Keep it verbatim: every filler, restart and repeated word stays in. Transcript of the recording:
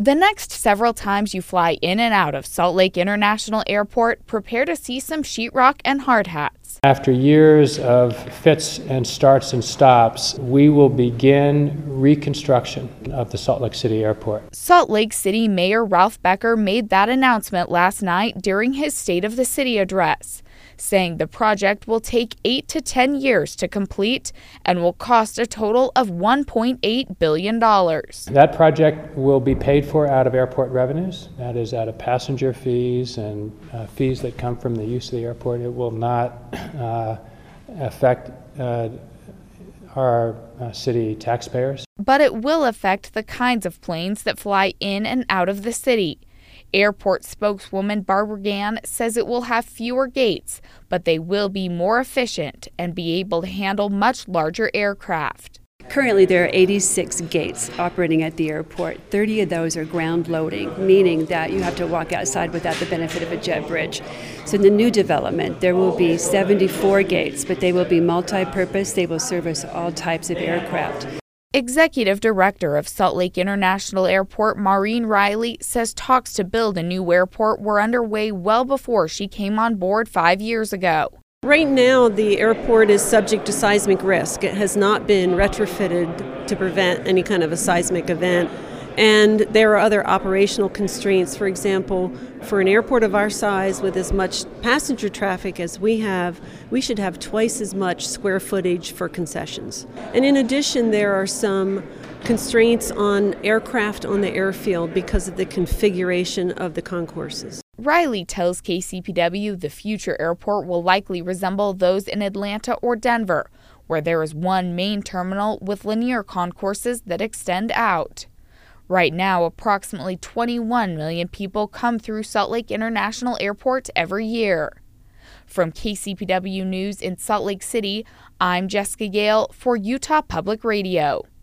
The next several times you fly in and out of Salt Lake International Airport, prepare to see some sheetrock and hard hats. After years of fits and starts and stops, we will begin reconstruction of the Salt Lake City Airport. Salt Lake City Mayor Ralph Becker made that announcement last night during his State of the City address, saying the project will take eight to ten years to complete and will cost a total of one point eight billion dollars. That project will be paid for out of airport revenues. That is out of passenger fees and uh, fees that come from the use of the airport. It will not uh, affect uh, our uh, city taxpayers. But it will affect the kinds of planes that fly in and out of the city. Airport spokeswoman Barbara Gann says it will have fewer gates, but they will be more efficient and be able to handle much larger aircraft. Currently, there are eighty-six gates operating at the airport. thirty of those are ground loading, meaning that you have to walk outside without the benefit of a jet bridge. So in the new development, there will be seventy-four gates, but they will be multi-purpose. They will service all types of aircraft. Executive Director of Salt Lake International Airport, Maureen Riley, says talks to build a new airport were underway well before she came on board five years ago. Right now, the airport is subject to seismic risk. It has not been retrofitted to prevent any kind of a seismic event. And there are other operational constraints. For example, for an airport of our size with as much passenger traffic as we have, we should have twice as much square footage for concessions. And in addition, there are some constraints on aircraft on the airfield because of the configuration of the concourses. Riley tells K C P W the future airport will likely resemble those in Atlanta or Denver, where there is one main terminal with linear concourses that extend out. Right now, approximately twenty-one million people come through Salt Lake International Airport every year. From K C P W News in Salt Lake City, I'm Jessica Gale for Utah Public Radio.